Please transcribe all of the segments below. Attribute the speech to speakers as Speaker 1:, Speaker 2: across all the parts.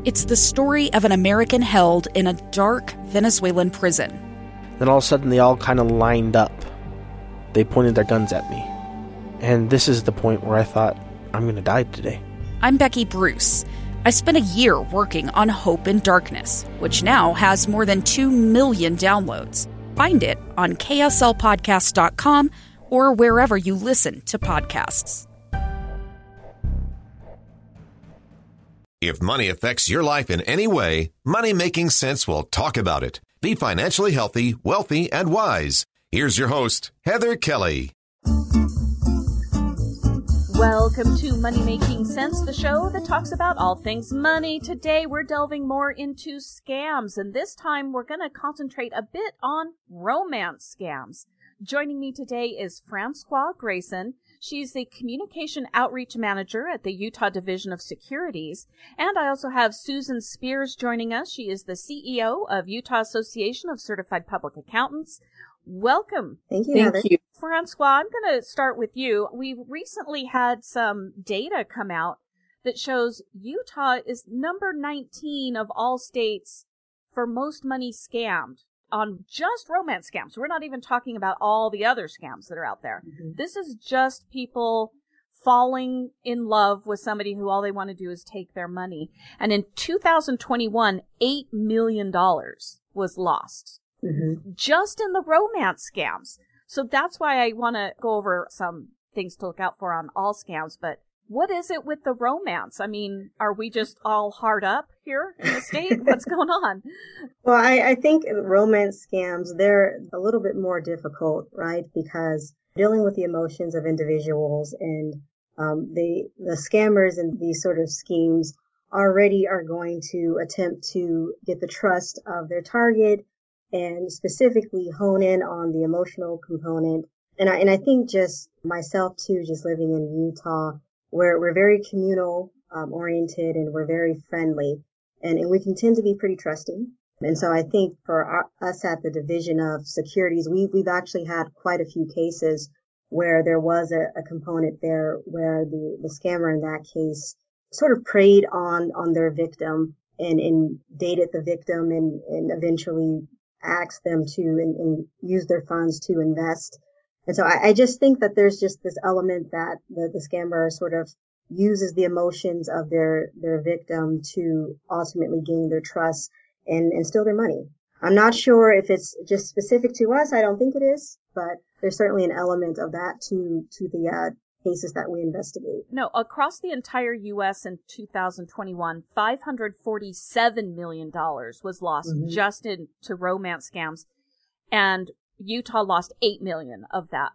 Speaker 1: It's the story of an American held in a dark Venezuelan prison.
Speaker 2: Then all of a sudden they all kind of lined up. They pointed their guns at me. And this is the point where I thought, I'm going to die today.
Speaker 1: I'm Becky Bruce. I spent a year working on Hope in Darkness, which now has more than 2 million downloads. Find it on kslpodcast.com or wherever you listen to podcasts.
Speaker 3: If money affects your life in any way, Money Making Sense will talk about it. Be financially healthy, wealthy, and wise. Here's your host, Heather Kelly.
Speaker 4: Welcome to Money Making Sense, the show that talks about all things money. Today we're delving more into scams, and this time we're going to concentrate a bit on romance scams. Joining me today is Francois Grayson. She's the Communication Outreach Manager at the Utah Division of Securities. And I also have Susan Spears joining us. She is the CEO of Utah Association of Certified Public Accountants. Welcome.
Speaker 5: Thank you, Heather.
Speaker 4: Thank you. Francois, I'm going to start with you. We've recently had some data come out that shows Utah is number 19 of all states for most money scammed on just romance scams. We're not even talking about all the other scams that are out there. Mm-hmm. This is just people falling in love with somebody who all they want to do is take their money. And in 2021, $8 million was lost. Mm-hmm. Just in the romance scams. So that's why I want to go over some things to look out for on all scams. But what is it with the romance? I mean, are we just all hard up here in the state? What's going on?
Speaker 5: Well, I think romance scams, they're a little bit more difficult, right? Because dealing with the emotions of individuals and the scammers and these sort of schemes already are going to attempt to get the trust of their target and specifically hone in on the emotional component. And I think just myself too, just living in Utah, we're very communal oriented and we're very friendly and we can tend to be pretty trusting. And so I think for us at the Division of Securities, we've actually had quite a few cases where there was a component there where the scammer in that case sort of preyed on their victim and dated the victim and eventually asked them to and use their funds to invest. And so I just think that there's just this element that the scammer sort of uses the emotions of their victim to ultimately gain their trust and steal their money. I'm not sure if it's just specific to us. I don't think it is, but there's certainly an element of that to the cases that we investigate.
Speaker 4: No, across the entire U.S. in 2021, $547 million was lost just into romance scams. And Utah lost 8 million of that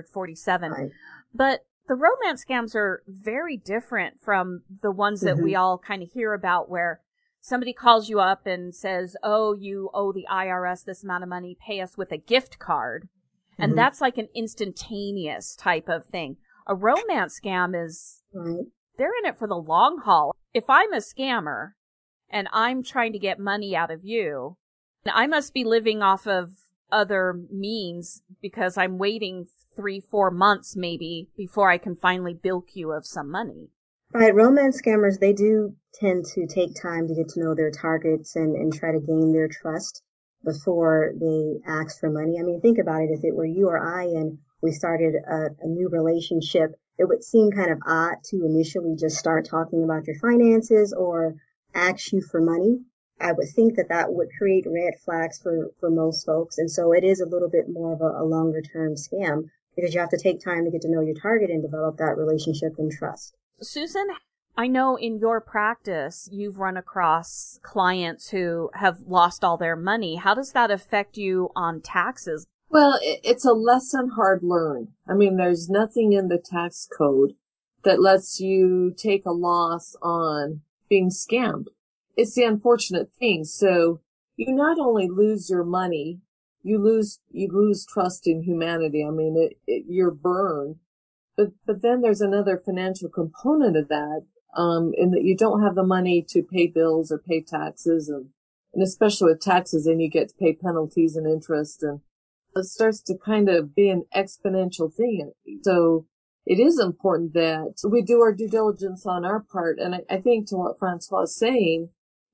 Speaker 4: 547. Right. But the romance scams are very different from the ones that we all kind of hear about where somebody calls you up and says, oh, you owe the IRS this amount of money, pay us with a gift card. And that's like an instantaneous type of thing. A romance scam is, they're in it for the long haul. If I'm a scammer and I'm trying to get money out of you, I must be living off of other means because I'm waiting 3-4 months maybe before I can finally bilk you of some money.
Speaker 5: Right. Romance scammers, they do tend to take time to get to know their targets and try to gain their trust before they ask for money. I mean, think about it. If it were you or I and we started a new relationship, it would seem kind of odd to initially just start talking about your finances or ask you for money. I would think that would create red flags for most folks. And so it is a little bit more of a longer term scam because you have to take time to get to know your target and develop that relationship and trust.
Speaker 4: Susan, I know in your practice, you've run across clients who have lost all their money. How does that affect you on taxes?
Speaker 6: Well, it's a lesson hard learned. I mean, there's nothing in the tax code that lets you take a loss on being scammed. It's the unfortunate thing. So you not only lose your money, you lose trust in humanity. I mean, you're burned. But then there's another financial component of that, in that you don't have the money to pay bills or pay taxes and especially with taxes, then you get to pay penalties and interest, and it starts to kind of be an exponential thing. So it is important that we do our due diligence on our part. And I think to what Francois is saying,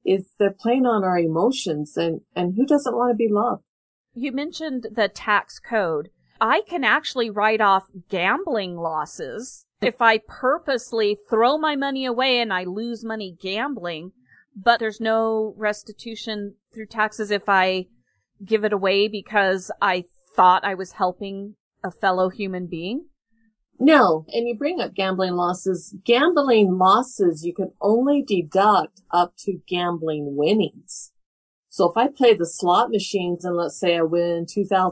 Speaker 6: is they're playing on our emotions, and who doesn't want to be loved?
Speaker 4: You mentioned the tax code. I can actually write off gambling losses if I purposely throw my money away and I lose money gambling, but there's no restitution through taxes if I give it away because I thought I was helping a fellow human being.
Speaker 6: No, and you bring up gambling losses. Gambling losses, you can only deduct up to gambling winnings. So if I play the slot machines and let's say I win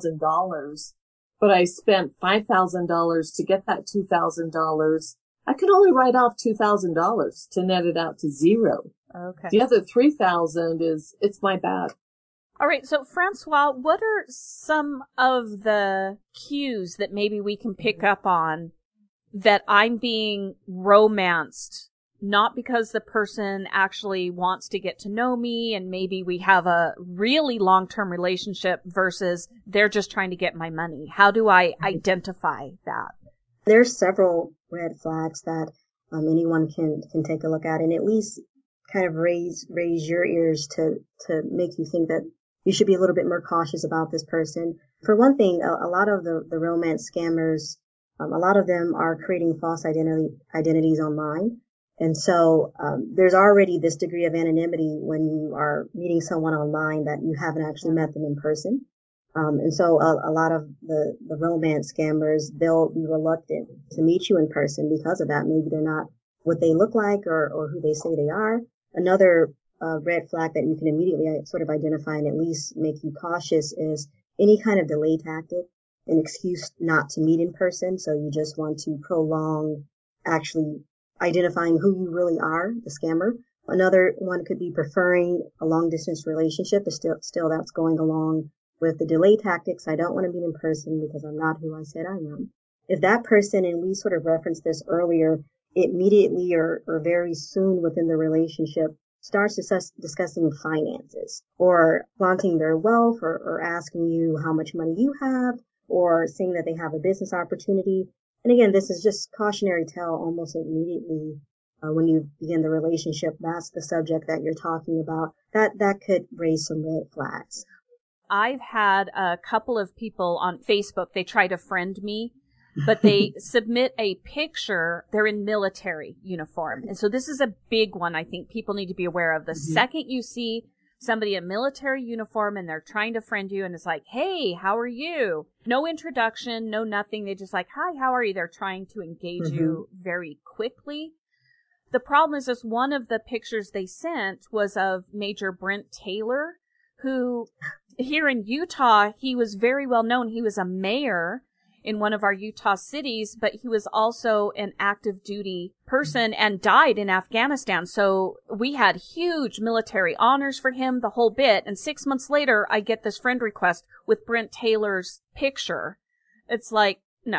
Speaker 6: $2,000, but I spent $5,000 to get that $2,000, I can only write off $2,000 to net it out to zero.
Speaker 4: Okay.
Speaker 6: The other $3,000 it's my bad.
Speaker 4: All right. So, Francois, what are some of the cues that maybe we can pick up on that I'm being romanced, not because the person actually wants to get to know me and maybe we have a really long-term relationship versus they're just trying to get my money? How do I identify that?
Speaker 5: There's several red flags that anyone can take a look at and at least kind of raise your ears to make you think that you should be a little bit more cautious about this person. For one thing, a lot of the romance scammers, a lot of them are creating false identities online. And so there's already this degree of anonymity when you are meeting someone online that you haven't actually met them in person. And so a lot of the romance scammers, they'll be reluctant to meet you in person because of that. Maybe they're not what they look like or who they say they are. Another red flag that you can immediately sort of identify and at least make you cautious is any kind of delay tactic, an excuse not to meet in person. So you just want to prolong actually identifying who you really are, the scammer. Another one could be preferring a long distance relationship, but still that's going along with the delay tactics. I don't want to meet in person because I'm not who I said I am. If that person, and we sort of referenced this earlier, immediately or very soon within the relationship starts discussing finances or flaunting their wealth or asking you how much money you have or saying that they have a business opportunity. And again, this is just cautionary tale almost immediately when you begin the relationship. That's the subject that you're talking about. That could raise some red flags.
Speaker 4: I've had a couple of people on Facebook, they try to friend me, but they submit a picture. They're in military uniform. And so this is a big one I think people need to be aware of. The second you see somebody in military uniform and they're trying to friend you and it's like, hey, how are you? No introduction, no nothing. They just like, hi, how are you? They're trying to engage you very quickly. The problem is just one of the pictures they sent was of Major Brent Taylor, who here in Utah, he was very well known. He was a mayor in one of our Utah cities, but he was also an active duty person and died in Afghanistan. So we had huge military honors for him, the whole bit. And 6 months later, I get this friend request with Brent Taylor's picture. It's like, no.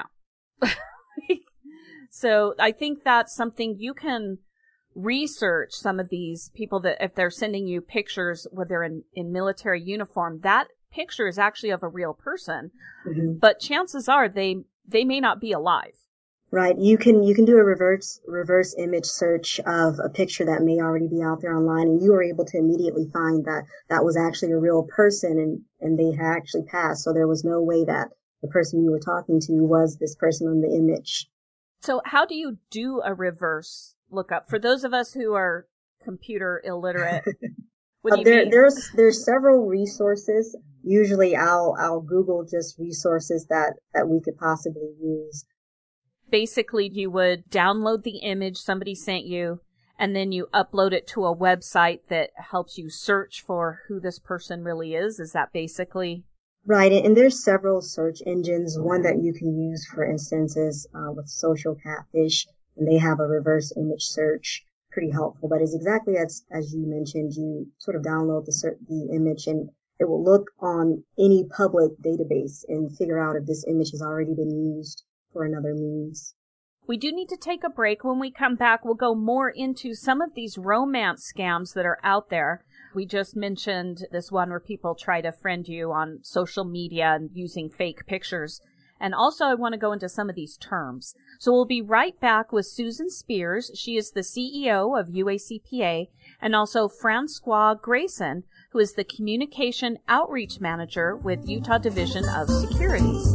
Speaker 4: So I think that's something you can research, some of these people that if they're sending you pictures where they're in military uniform, that picture is actually of a real person, but chances are they may not be alive.
Speaker 5: Right. You can do a reverse image search of a picture that may already be out there online, and you are able to immediately find that that was actually a real person and they had actually passed. So there was no way that the person you were talking to was this person on the image.
Speaker 4: So how do you do a reverse lookup for those of us who are computer illiterate? What do you mean?
Speaker 5: There's several resources. Usually I'll Google just resources that we could possibly use.
Speaker 4: Basically, you would download the image somebody sent you, and then you upload it to a website that helps you search for who this person really is. Is that basically?
Speaker 5: Right. And there's several search engines. One that you can use, for instance, is with Social Catfish, and they have a reverse image search. Pretty helpful, but it's exactly as you mentioned. You sort of download the image and it will look on any public database and figure out if this image has already been used for another means.
Speaker 4: We do need to take a break. When we come back, we'll go more into some of these romance scams that are out there. We just mentioned this one where people try to friend you on social media and using fake pictures. And also I want to go into some of these terms. So we'll be right back with Susan Spears. She is the CEO of UACPA, and also Francois Grayson, who is the Communication Outreach Manager with Utah Division of Securities.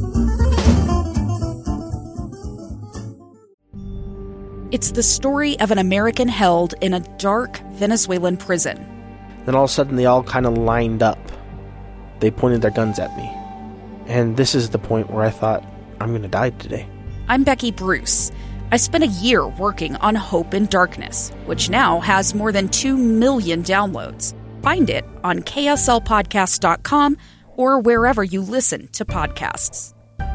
Speaker 1: It's the story of an American held in a dark Venezuelan prison.
Speaker 2: Then all of a sudden they all kind of lined up. They pointed their guns at me. And this is the point where I thought, I'm going to die today.
Speaker 1: I'm Becky Bruce. I spent a year working on Hope in Darkness, which now has more than 2 million downloads. Find it on kslpodcast.com or wherever you listen to podcasts.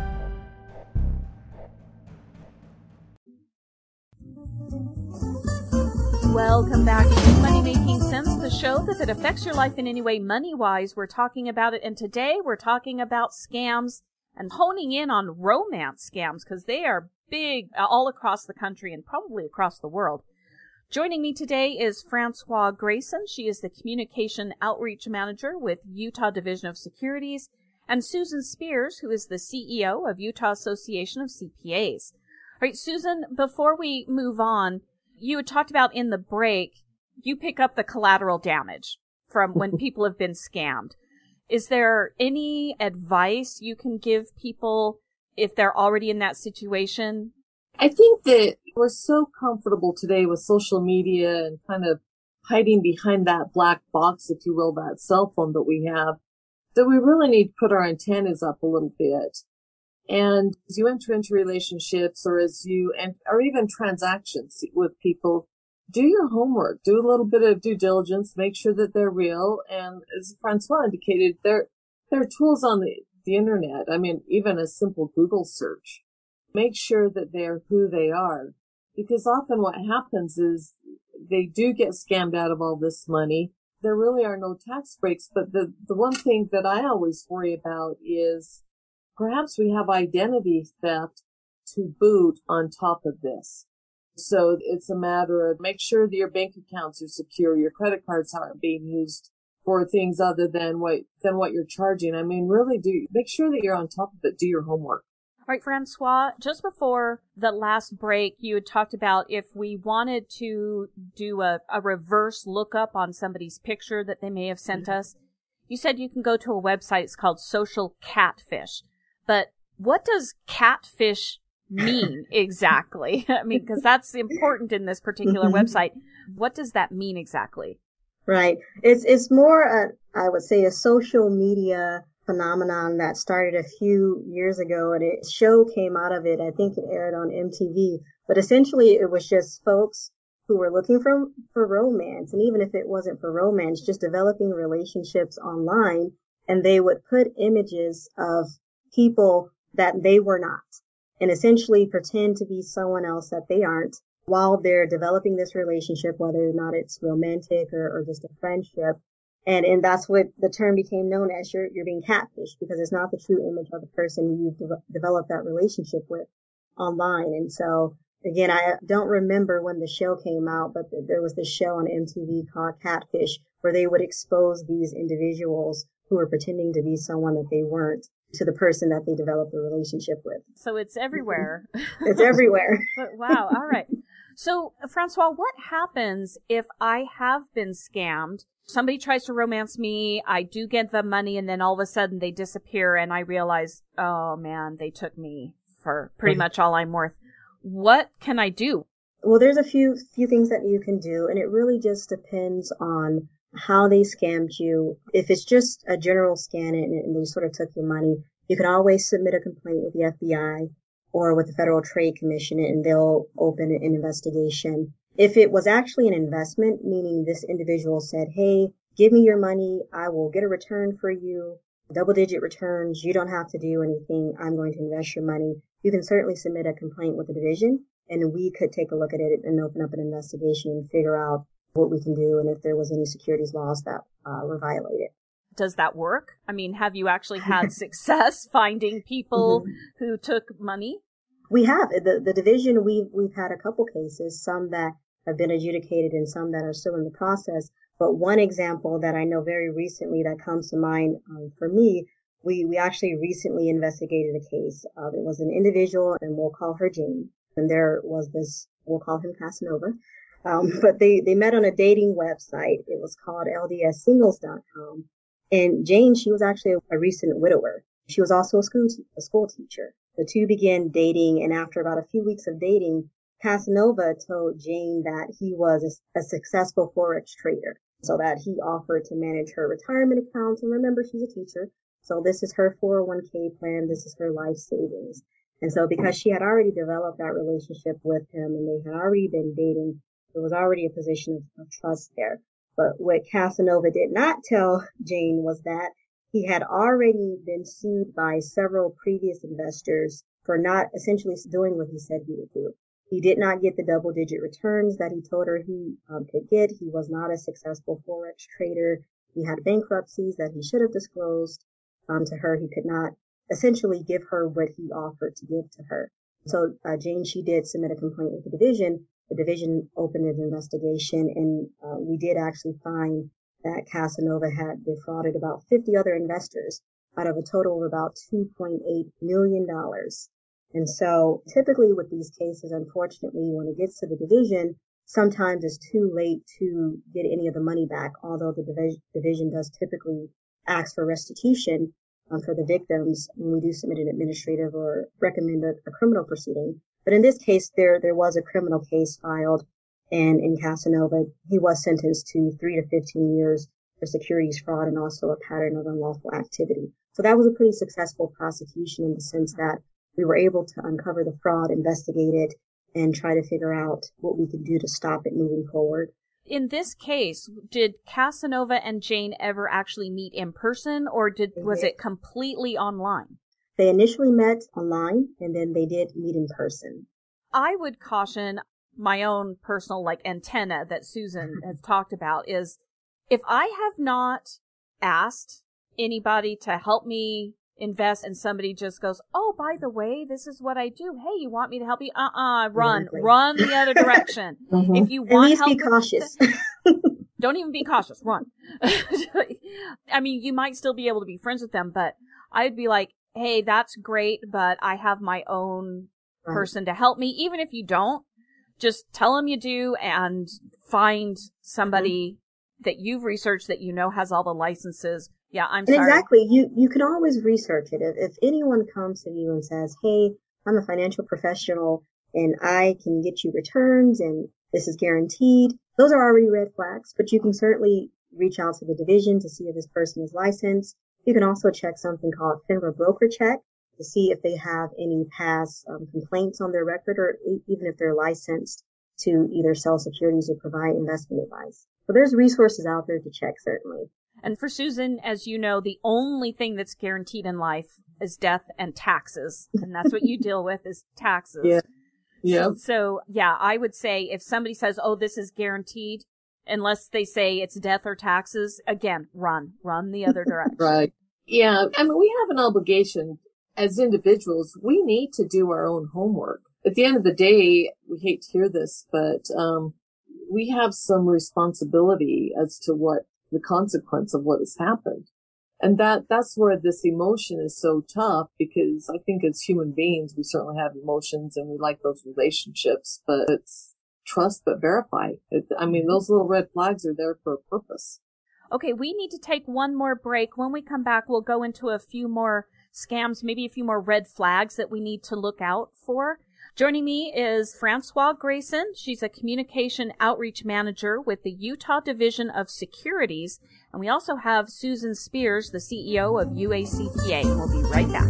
Speaker 4: Welcome back to Money Making Sense, the show that if it affects your life in any way money-wise, we're talking about it. And today we're talking about scams and honing in on romance scams because they are big all across the country and probably across the world. Joining me today is Francois Grayson. She is the Communication Outreach Manager with Utah Division of Securities, and Susan Spears, who is the CEO of Utah Association of CPAs. All right, Susan, before we move on, you had talked about in the break, you pick up the collateral damage from when people have been scammed. Is there any advice you can give people if they're already in that situation?
Speaker 6: I think that we're so comfortable today with social media and kind of hiding behind that black box, if you will, that cell phone that we have, that we really need to put our antennas up a little bit. And as you enter into relationships or or even transactions with people, do your homework, do a little bit of due diligence, make sure that they're real. And as Francois indicated, there are tools on the internet. I mean, even a simple Google search. Make sure that they're who they are. Because often what happens is they do get scammed out of all this money. There really are no tax breaks. But the one thing that I always worry about is perhaps we have identity theft to boot on top of this. So it's a matter of make sure that your bank accounts are secure, your credit cards aren't being used for things other than what you're charging. I mean, really make sure that you're on top of it. Do your homework.
Speaker 4: All right, Francois, just before the last break, you had talked about if we wanted to do a reverse lookup on somebody's picture that they may have sent us. You said you can go to a website. It's called Social Catfish. But what does catfish mean exactly? I mean, because that's important in this particular website. What does that mean exactly?
Speaker 5: Right. It's more, I would say, a social media phenomenon that started a few years ago, and a show came out of it. I think it aired on MTV. But essentially, it was just folks who were looking for romance. And even if it wasn't for romance, just developing relationships online. And they would put images of people that they were not and essentially pretend to be someone else that they aren't while they're developing this relationship, whether or not it's romantic or just a friendship. And that's what the term became known as. You're being catfished because it's not the true image of the person you've developed that relationship with online. And so again, I don't remember when the show came out, but there was this show on MTV called Catfish where they would expose these individuals who were pretending to be someone that they weren't to the person that they developed a relationship with.
Speaker 4: So it's everywhere.
Speaker 5: It's everywhere.
Speaker 4: But wow. All right. So, Francois, what happens if I have been scammed? Somebody tries to romance me, I do get the money, and then all of a sudden they disappear and I realize, oh man, they took me for pretty much all I'm worth. What can I do?
Speaker 5: Well, there's a few things that you can do, and it really just depends on how they scammed you. If it's just a general scan and they sort of took your money, you can always submit a complaint with the FBI or with the Federal Trade Commission, and they'll open an investigation. If it was actually an investment, meaning this individual said, hey, give me your money, I will get a return for you, double-digit returns, you don't have to do anything, I'm going to invest your money, you can certainly submit a complaint with the division, and we could take a look at it and open up an investigation and figure out what we can do and if there was any securities laws that were violated.
Speaker 4: Does that work? I mean, have you actually had success finding people who took money?
Speaker 5: We have. The division, we've had a couple cases, some that have been adjudicated and some that are still in the process. But one example that I know very recently that comes to mind for me We actually recently investigated a case. It was an individual, and we'll call her Jane. And there was this, we'll call him Casanova. But they met on a dating website. It was called LDSsingles.com. And Jane, she was actually a recent widower. She was also a school teacher. The two began dating, and after about a few weeks of dating, Casanova told Jane that he was a successful Forex trader, so that he offered to manage her retirement accounts. And remember, she's a teacher, so this is her 401k plan. This is her life savings. And so because she had already developed that relationship with him and they had already been dating, there was already a position of trust there. But what Casanova did not tell Jane was that he had already been sued by several previous investors for not essentially doing what he said he would do. He did not get the double-digit returns that he told her he could get. He was not a successful Forex trader. He had bankruptcies that he should have disclosed to her. He could not essentially give her what he offered to give to her. So Jane, she did submit a complaint with the division. The division opened an investigation, and we did actually find that Casanova had defrauded about 50 other investors out of a total of about $2.8 million. And so typically with these cases, unfortunately, when it gets to the division, sometimes it's too late to get any of the money back, although the division does typically ask for restitution for the victims when we do submit an administrative or recommend a criminal proceeding. But in this case, there was a criminal case filed, and in Casanova, he was sentenced to 3 to 15 years for securities fraud and also a pattern of unlawful activity. So that was a pretty successful prosecution in the sense that we were able to uncover the fraud, investigate it, and try to figure out what we could do to stop it moving forward.
Speaker 4: In this case, did Casanova and Jane ever actually meet in person, or was it completely online?
Speaker 5: They initially met online, and then they did meet in person.
Speaker 4: I would caution my own personal antenna that Susan has talked about is if I have not asked anybody to help me invest and somebody just goes, oh, by the way, this is what I do. Hey, you want me to help you? Run the other direction. Mm-hmm. If you want help,
Speaker 5: be cautious.
Speaker 4: Don't even be cautious. Run. I mean, you might still be able to be friends with them, but I'd be like, hey, that's great, but I have my own person to help me. Even if you don't, just tell them you do and find somebody that you've researched that you know has all the licenses. Yeah, I'm sorry.
Speaker 5: Exactly. You can always research it. If anyone comes to you and says, hey, I'm a financial professional and I can get you returns and this is guaranteed, those are already red flags, but you can certainly reach out to the division to see if this person is licensed. You can also check something called FINRA Broker Check to see if they have any past complaints on their record or even if they're licensed to either sell securities or provide investment advice. So there's resources out there to check, certainly.
Speaker 4: And for Susan, as you know, the only thing that's guaranteed in life is death and taxes. And that's what you deal with is taxes.
Speaker 6: Yeah. Yeah.
Speaker 4: So, yeah, I would say if somebody says, oh, this is guaranteed, unless they say it's death or taxes, again, run the other direction.
Speaker 6: Right. Yeah. I mean, we have an obligation as individuals. We need to do our own homework. At the end of the day, we hate to hear this, but we have some responsibility as to what the consequence of what has happened. And that's where this emotion is so tough, because I think as human beings, we certainly have emotions and we like those relationships, but it's trust but verify. Those little red flags are there for a purpose.
Speaker 4: Okay, we need to take one more break. When we come back, we'll go into a few more scams, maybe a few more red flags that we need to look out for. Joining me is Francois Grayson. She's a communication outreach manager with the Utah Division of Securities. And we also have Susan Spears, the CEO of UACPA. We'll be right back.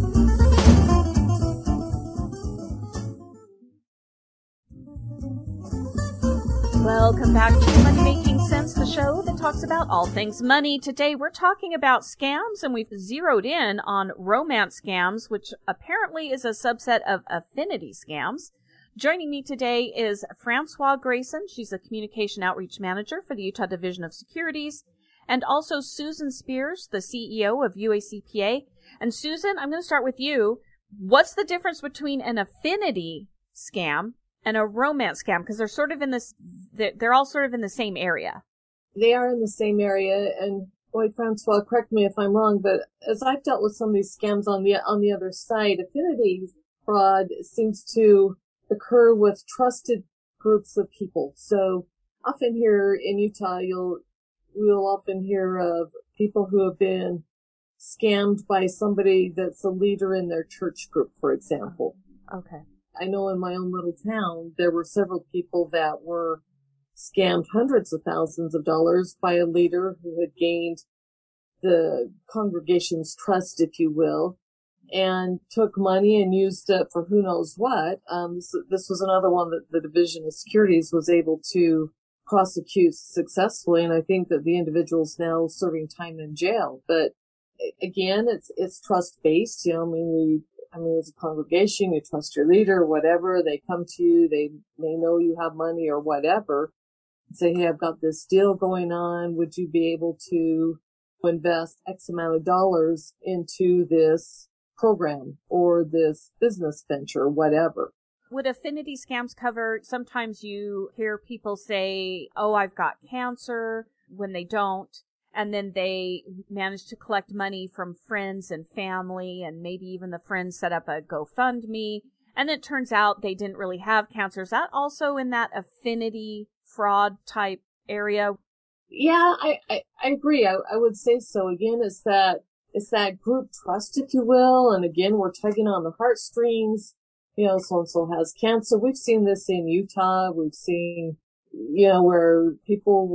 Speaker 4: Welcome back to Money Making Sense, the show that talks about all things money. Today we're talking about scams, and we've zeroed in on romance scams, which apparently is a subset of affinity scams. Joining me today is Francois Grayson. She's a communication outreach manager for the Utah Division of Securities, and also Susan Spears, the CEO of UACPA. And Susan, I'm going to start with you. What's the difference between an affinity scam and a romance scam? Because they're all sort of in the same area.
Speaker 6: They are in the same area, and boy, Francois, correct me if I'm wrong, but as I've dealt with some of these scams on the other side, affinity fraud seems to occur with trusted groups of people. So often here in Utah, we'll often hear of people who have been scammed by somebody that's a leader in their church group, for example.
Speaker 4: Okay.
Speaker 6: I know in my own little town, there were several people that were scammed hundreds of thousands of dollars by a leader who had gained the congregation's trust, if you will, and took money and used it for who knows what. This was another one that the Division of Securities was able to prosecute successfully, and I think that the individual's now serving time in jail. But again, it's trust-based. You know, as a congregation, you trust your leader, whatever. They come to you, they know you have money or whatever. Say, hey, I've got this deal going on. Would you be able to invest X amount of dollars into this program or this business venture, whatever?
Speaker 4: Would affinity scams cover, sometimes you hear people say, oh, I've got cancer, when they don't, and then they manage to collect money from friends and family, and maybe even the friends set up a GoFundMe, and it turns out they didn't really have cancer. Is that also in that affinity fraud type area?
Speaker 6: Yeah, I agree. I would say so. Again, it's that group trust, if you will. And again, we're tugging on the heartstrings. You know, so-and-so has cancer. We've seen this in Utah. We've seen, you know, where people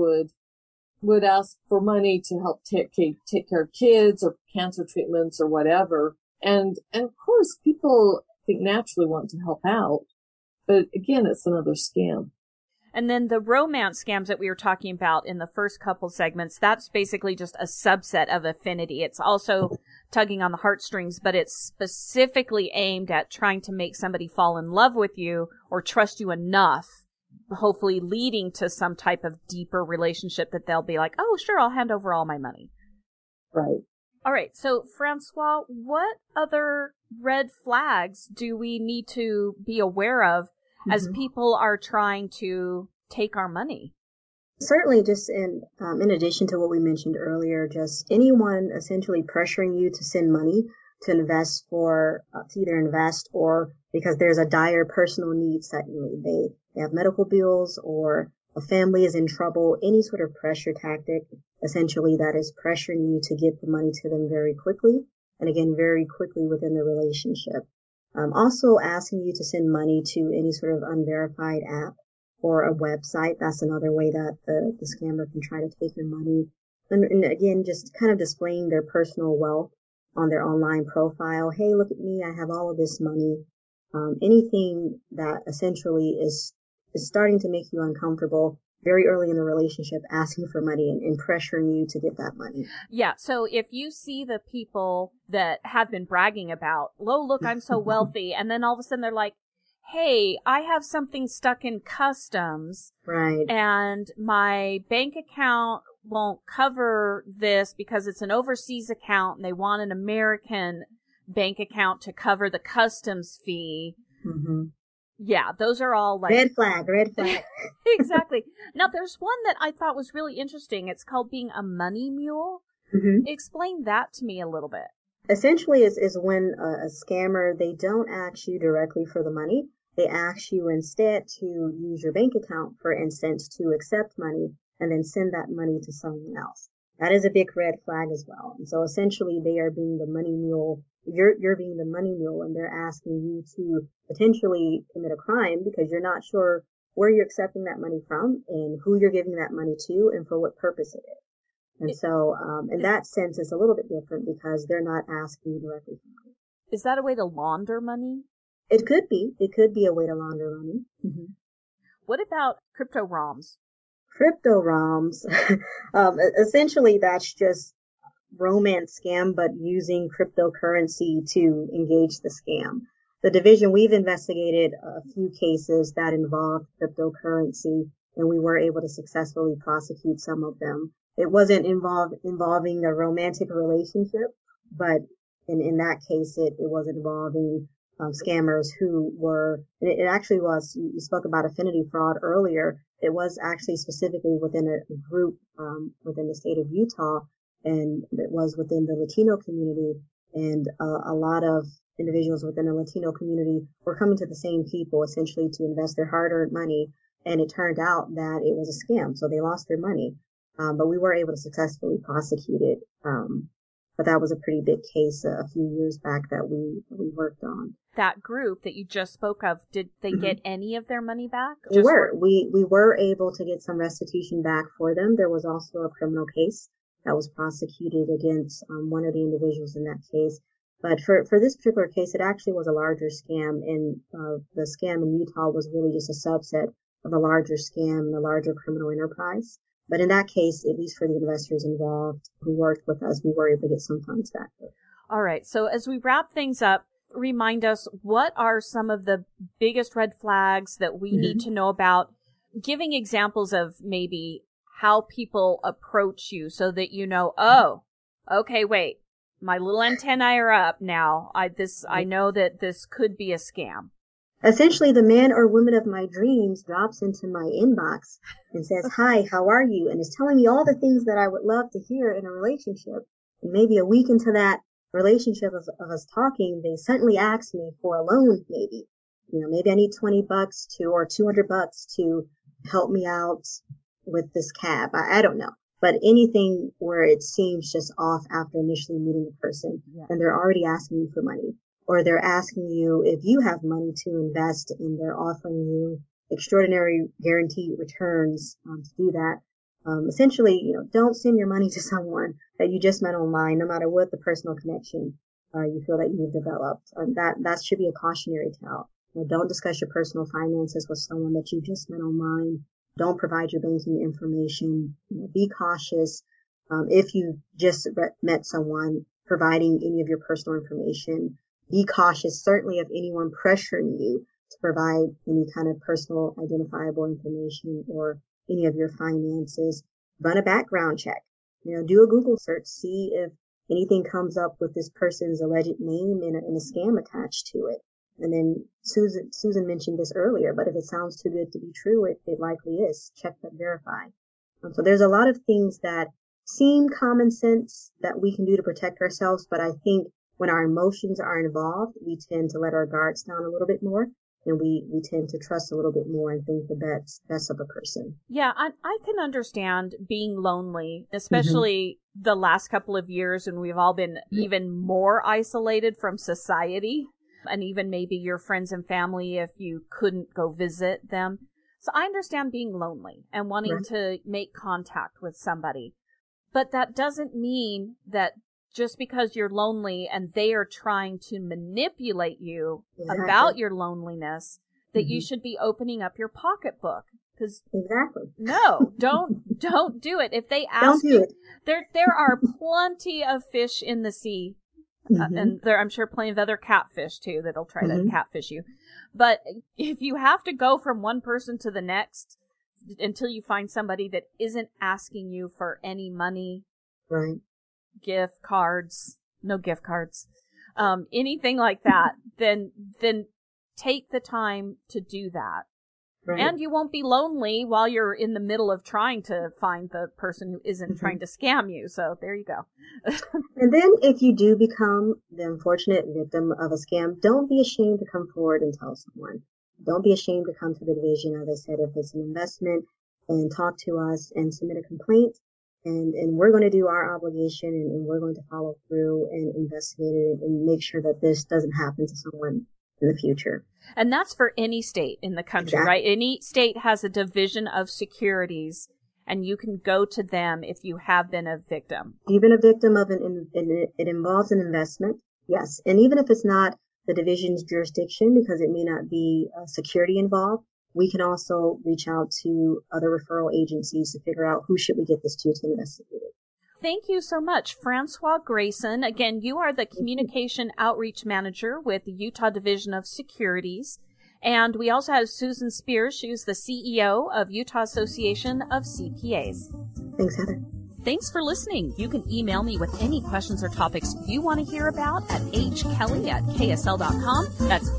Speaker 6: would ask for money to help take care of kids or cancer treatments or whatever. And of course, people, I think, naturally want to help out. But again, it's another scam.
Speaker 4: And then the romance scams that we were talking about in the first couple segments, that's basically just a subset of affinity. It's also tugging on the heartstrings, but it's specifically aimed at trying to make somebody fall in love with you or trust you enough, hopefully leading to some type of deeper relationship that they'll be like, oh, sure, I'll hand over all my money.
Speaker 6: Right.
Speaker 4: All right. So, Francois, what other red flags do we need to be aware of as people are trying to take our money?
Speaker 5: Certainly, just in addition to what we mentioned earlier, just anyone essentially pressuring you to send money to invest to either invest or because there's a dire personal need suddenly. They have medical bills or a family is in trouble, any sort of pressure tactic, essentially that is pressuring you to get the money to them very quickly. And again, very quickly within the relationship. Also asking you to send money to any sort of unverified app or a website. That's another way that the scammer can try to take your money. And again, just kind of displaying their personal wealth on their online profile. Hey, look at me. I have all of this money. Anything that essentially is starting to make you uncomfortable very early in the relationship, asking for money and pressuring you to get that money.
Speaker 4: Yeah. So if you see the people that have been bragging about, oh, look, I'm so wealthy. And then all of a sudden they're like, hey, I have something stuck in customs.
Speaker 5: Right.
Speaker 4: And my bank account won't cover this because it's an overseas account and they want an American bank account to cover the customs fee. Mm-hmm. Yeah, those are all like...
Speaker 5: Red flag.
Speaker 4: Exactly. Now, there's one that I thought was really interesting. It's called being a money mule.
Speaker 5: Mm-hmm.
Speaker 4: Explain that to me a little bit.
Speaker 5: Essentially is when a scammer, they don't ask you directly for the money. They ask you instead to use your bank account, for instance, to accept money and then send that money to someone else. That is a big red flag as well. And so essentially they are being the money mule. You're being the money mule and they're asking you to potentially commit a crime because you're not sure where you're accepting that money from and who you're giving that money to and for what purpose it is. And so, in that sense, it's a little bit different because they're not asking you directly for money.
Speaker 4: Is that a way to launder money?
Speaker 5: It could be. It could be a way to launder money. Mm-hmm.
Speaker 4: What about crypto ROMs?
Speaker 5: Crypto ROMs, essentially that's just romance scam, but using cryptocurrency to engage the scam. The division, we've investigated a few cases that involved cryptocurrency, and we were able to successfully prosecute some of them. It wasn't involving a romantic relationship, but in that case, it was involving scammers who were, it actually was, you spoke about affinity fraud earlier. It was actually specifically within a group within the state of Utah and it was within the Latino community, and a lot of individuals within the Latino community were coming to the same people essentially to invest their hard-earned money, and it turned out that it was a scam, so they lost their money. But we were able to successfully prosecute it. But that was a pretty big case a few years back that we worked on.
Speaker 4: That group that you just spoke of, did they get any of their money back?
Speaker 5: We were able to get some restitution back for them. There was also a criminal case that was prosecuted against one of the individuals in that case. But for this particular case, it actually was a larger scam, and the scam in Utah was really just a subset of a larger scam, the larger criminal enterprise. But in that case, at least for the investors involved who worked with us, we were able to get some funds back.
Speaker 4: All right. So as we wrap things up, remind us, what are some of the biggest red flags that we need to know about? Giving examples of maybe how people approach you so that you know, oh, okay, wait, my little antennae are up now. I know that this could be a scam.
Speaker 5: Essentially, the man or woman of my dreams drops into my inbox and says, "Hi, how are you?" and is telling me all the things that I would love to hear in a relationship. And maybe a week into that relationship of us talking, they suddenly ask me for a loan, maybe. Maybe I need $20 or $200 to help me out with this cab. I don't know. But anything where it seems just off after initially meeting the person, and they're already asking you for money. Or they're asking you if you have money to invest, and they're offering you extraordinary guaranteed returns to do that. Essentially, don't send your money to someone that you just met online, no matter what the personal connection you feel that you've developed. That should be a cautionary tale. Don't discuss your personal finances with someone that you just met online. Don't provide your banking information. Be cautious if you just met someone providing any of your personal information. Be cautious, certainly, of anyone pressuring you to provide any kind of personal identifiable information or any of your finances. Run a background check. Do a Google search. See if anything comes up with this person's alleged name and a scam attached to it. And then Susan mentioned this earlier, but if it sounds too good to be true, it likely is. Check but verify. So there's a lot of things that seem common sense that we can do to protect ourselves, but I think when our emotions are involved, we tend to let our guards down a little bit more, and we tend to trust a little bit more and think the best of a person.
Speaker 4: Yeah, I can understand being lonely, especially the last couple of years, and we've all been even more isolated from society, and even maybe your friends and family if you couldn't go visit them. So I understand being lonely and wanting to make contact with somebody. But that doesn't mean that just because you're lonely and they are trying to manipulate you about your loneliness, that you should be opening up your pocketbook. Because no, don't do it. If they ask you, there are plenty of fish in the sea, and there I'm sure plenty of other catfish too that'll try to catfish you. But if you have to go from one person to the next until you find somebody that isn't asking you for any money, gift cards, no gift cards, anything like that, then take the time to do that. And you won't be lonely while you're in the middle of trying to find the person who isn't trying to scam you. So there you go.
Speaker 5: And then if you do become the unfortunate victim of a scam, don't be ashamed to come forward and tell someone. Don't be ashamed to come to the division, as I said, if it's an investment, and talk to us and submit a complaint. And we're going to do our obligation, and we're going to follow through and investigate it and make sure that this doesn't happen to someone in the future.
Speaker 4: And that's for any state in the country, right? Any state has a division of securities, and you can go to them if you have been a victim.
Speaker 5: You've been a victim of it involves an investment, yes. And even if it's not the division's jurisdiction, because it may not be security involved, we can also reach out to other referral agencies to figure out who should we get this to investigate it.
Speaker 4: Thank you so much, Francois Grayson. Again, you are the Communication Outreach Manager with the Utah Division of Securities. And we also have Susan Spears. She's the CEO of Utah Association of CPAs.
Speaker 5: Thanks, Heather.
Speaker 4: Thanks for listening. You can email me with any questions or topics you want to hear about at hkelly@ksl.com. That's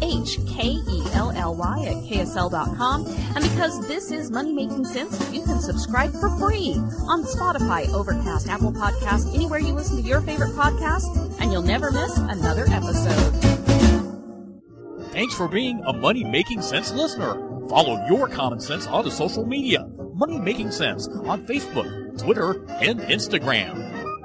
Speaker 4: HKELLY@ksl.com. And because this is Money Making Sense, you can subscribe for free on Spotify, Overcast, Apple Podcasts, anywhere you listen to your favorite podcast, and you'll never miss another episode.
Speaker 7: Thanks for being a Money Making Sense listener. Follow your common sense onto social media. Money Making Sense on Facebook, Twitter, and Instagram.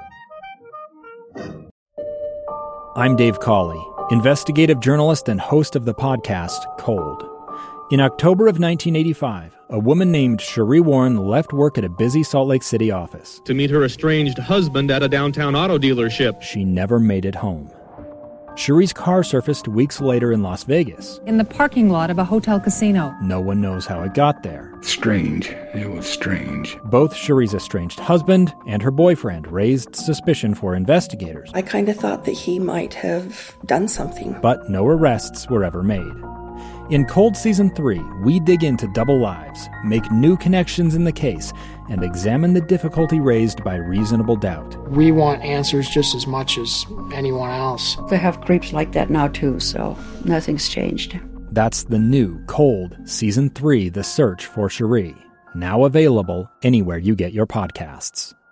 Speaker 8: I'm Dave Cawley, investigative journalist and host of the podcast Cold. In October of 1985, a woman named Cherie Warren left work at a busy Salt Lake City office
Speaker 9: to meet her estranged husband at a downtown auto dealership.
Speaker 8: She never made it home. Cherie's car surfaced weeks later in Las Vegas.
Speaker 10: In the parking lot of a hotel casino.
Speaker 8: No one knows how it got there.
Speaker 11: Strange. It was strange.
Speaker 8: Both Cherie's estranged husband and her boyfriend raised suspicion for investigators.
Speaker 12: I kind of thought that he might have done something.
Speaker 8: But no arrests were ever made. In Cold Season 3, we dig into double lives, make new connections in the case, and examine the difficulty raised by reasonable doubt.
Speaker 13: We want answers just as much as anyone else.
Speaker 14: They have creeps like that now too, so nothing's changed.
Speaker 8: That's the new Cold Season 3, The Search for Cherie, now available anywhere you get your podcasts.